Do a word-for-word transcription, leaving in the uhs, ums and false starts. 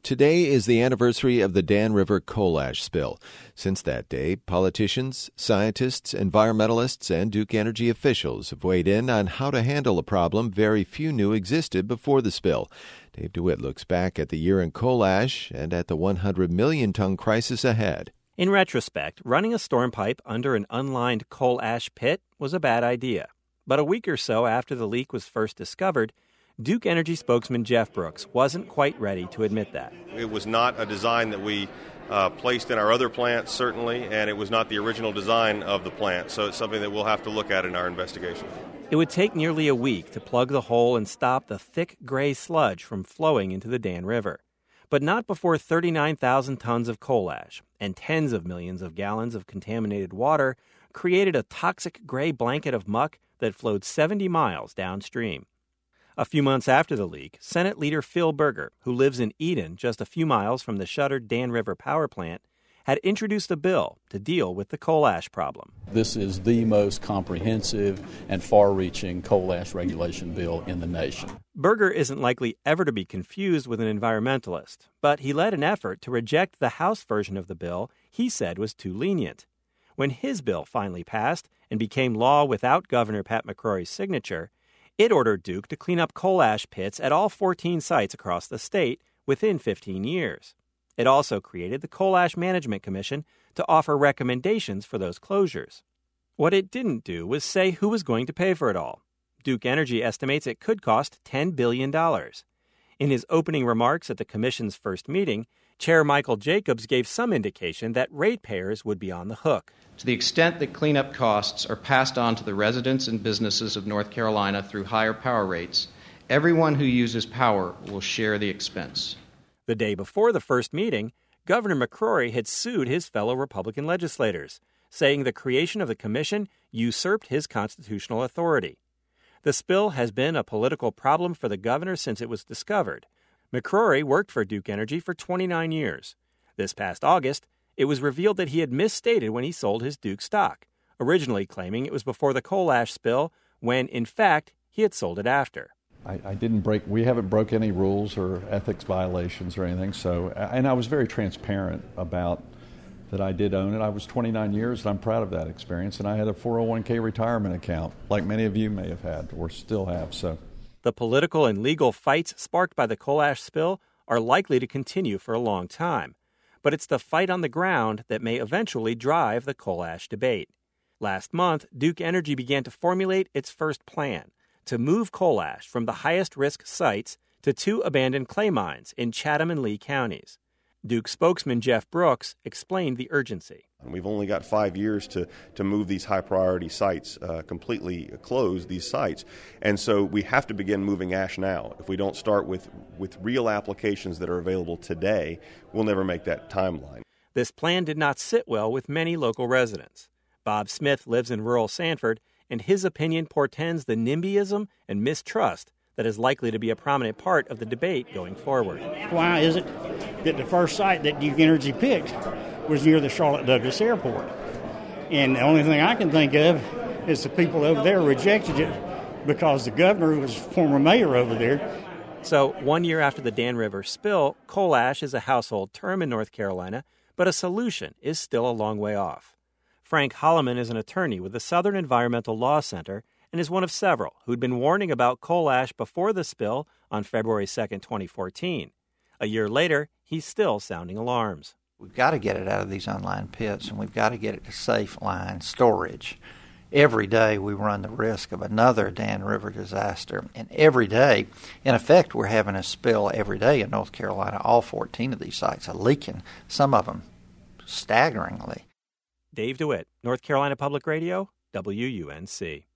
Today is the anniversary of the Dan River coal ash spill. Since that day, politicians, scientists, environmentalists, and Duke Energy officials have weighed in on how to handle a problem very few knew existed before the spill. Dave DeWitt looks back at the year in coal ash and at the one hundred million ton crisis ahead. In retrospect, running a storm pipe under an unlined coal ash pit was a bad idea. But a week or so after the leak was first discovered, Duke Energy spokesman Jeff Brooks wasn't quite ready to admit that. It was not a design that we uh, placed in our other plants, certainly, and it was not the original design of the plant, so it's something that we'll have to look at in our investigation. It would take nearly a week to plug the hole and stop the thick gray sludge from flowing into the Dan River. But not before thirty-nine thousand tons of coal ash and tens of millions of gallons of contaminated water created a toxic gray blanket of muck that flowed seventy miles downstream. A few months after the leak, Senate Leader Phil Berger, who lives in Eden, just a few miles from the shuttered Dan River power plant, had introduced a bill to deal with the coal ash problem. This is the most comprehensive and far-reaching coal ash regulation bill in the nation. Berger isn't likely ever to be confused with an environmentalist, but he led an effort to reject the House version of the bill he said was too lenient. When his bill finally passed and became law without Governor Pat McCrory's signature, it ordered Duke to clean up coal ash pits at all fourteen sites across the state within fifteen years. It also created the Coal Ash Management Commission to offer recommendations for those closures. What it didn't do was say who was going to pay for it all. Duke Energy estimates it could cost ten billion dollars. In his opening remarks at the commission's first meeting, Chair Michael Jacobs gave some indication that ratepayers would be on the hook. To the extent that cleanup costs are passed on to the residents and businesses of North Carolina through higher power rates, everyone who uses power will share the expense. The day before the first meeting, Governor McCrory had sued his fellow Republican legislators, saying the creation of the commission usurped his constitutional authority. The spill has been a political problem for the governor since it was discovered. McCrory worked for Duke Energy for twenty-nine years. This past August, it was revealed that he had misstated when he sold his Duke stock, originally claiming it was before the coal ash spill, when, in fact, he had sold it after. I, I didn't break, we haven't broke any rules or ethics violations or anything, so, and I was very transparent about that I did own it. I was twenty-nine years, and I'm proud of that experience, and I had a four oh one k retirement account, like many of you may have had or still have, so. The political and legal fights sparked by the coal ash spill are likely to continue for a long time, but it's the fight on the ground that may eventually drive the coal ash debate. Last month, Duke Energy began to formulate its first plan to move coal ash from the highest-risk sites to two abandoned clay mines in Chatham and Lee counties. Duke spokesman Jeff Brooks explained the urgency. We've only got five years to, to move these high-priority sites, uh, completely close these sites. And so we have to begin moving ash now. If we don't start with, with real applications that are available today, we'll never make that timeline. This plan did not sit well with many local residents. Bob Smith lives in rural Sanford, and his opinion portends the NIMBYism and mistrust that is likely to be a prominent part of the debate going forward. Why is it that the first site that Duke Energy picked was near the Charlotte Douglas Airport? And the only thing I can think of is the people over there rejected it because the governor was former mayor over there. So one year after the Dan River spill, coal ash is a household term in North Carolina, but a solution is still a long way off. Frank Holloman is an attorney with the Southern Environmental Law Center and is one of several who'd been warning about coal ash before the spill on February second, twenty fourteen. A year later, he's still sounding alarms. We've got to get it out of these unlined pits, and we've got to get it to safe line storage. Every day we run the risk of another Dan River disaster, and every day, in effect, we're having a spill every day in North Carolina. All fourteen of these sites are leaking, some of them staggeringly. Dave DeWitt, North Carolina Public Radio, W U N C.